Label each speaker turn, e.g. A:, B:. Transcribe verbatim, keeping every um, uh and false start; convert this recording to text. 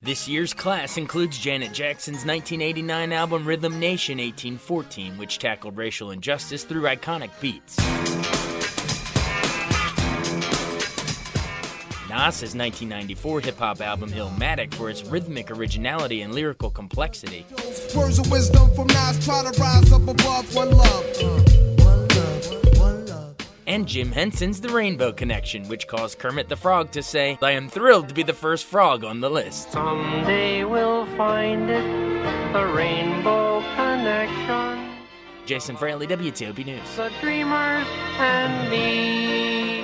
A: This year's class includes Janet Jackson's nineteen eighty-nine album Rhythm Nation eighteen fourteen, which tackled racial injustice through iconic beats. Nas's nineteen ninety-four hip-hop album Illmatic for its rhythmic originality and lyrical complexity.
B: Words of wisdom from Nas try to rise up above one love. One love, one love.
A: And Jim Henson's The Rainbow Connection, which caused Kermit the Frog to say, "I am thrilled to be the first frog on the list."
C: Someday we'll find it, the Rainbow Connection.
A: Jason Fraley, W T O P News.
C: The dreamers and me.